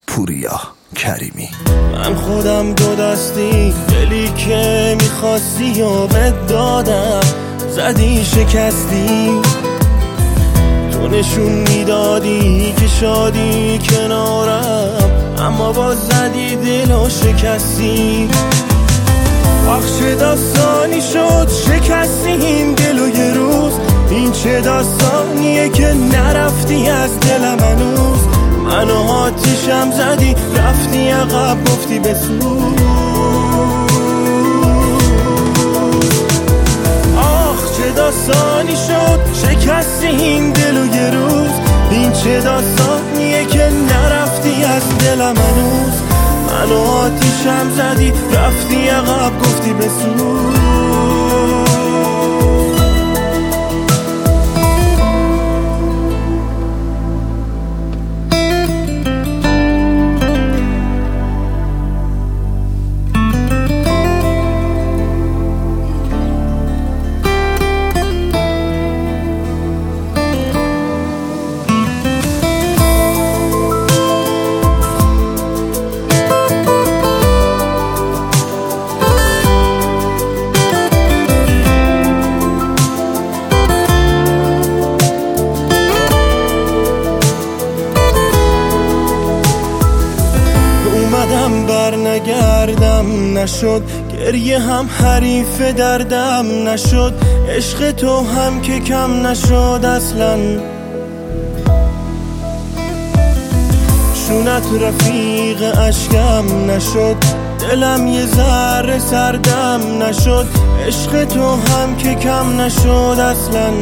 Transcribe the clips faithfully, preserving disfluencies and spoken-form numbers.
پوریا کریمی. من خودم دو دستی دلی که میخواستی و بهت دادم، زدی شکستی، تو نشون میدادی که شادی کنارم، اما باز زدی دل و شکستی. آخ چه داستانی شد شکستی این دل و یه روز، این چه داستانیه که نرفتی از دلم هنوز. منو آتیشم زدی رفتی عقب گفتی بسوز. آخ چه داستانی شد شکستی این دل و یه روز، این چه داستانیه که نرفتی از دلم هنوز. منو آتیشم زدی رفتی عقب گفتی بسوز. بر نگردم نشد، گریه هم حریف دردم نشد، عشق تو هم که کم نشد اصلا. شونت رفیق اشکم نشد، دلم یه ذره سردم نشد، عشق تو هم که کم نشد اصلا.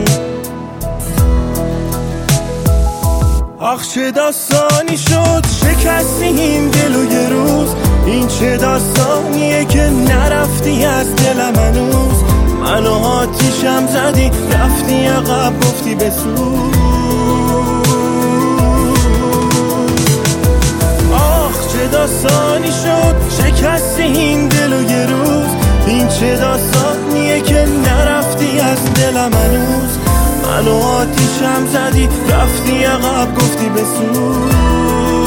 آخ چه داستانی شد شکستی این دل و یه روز، این چه داستانیه که نرفتی از دلم هنوز. منو آتیشم زدی رفتی عقب گفتی بسوز. آخ چه داستانی شد شکستی این دل و یه روز، این چه داستانیه که نرفتی از دلم هنوز. منو آتیشم زدی رفتی عقب گفتی بسوز.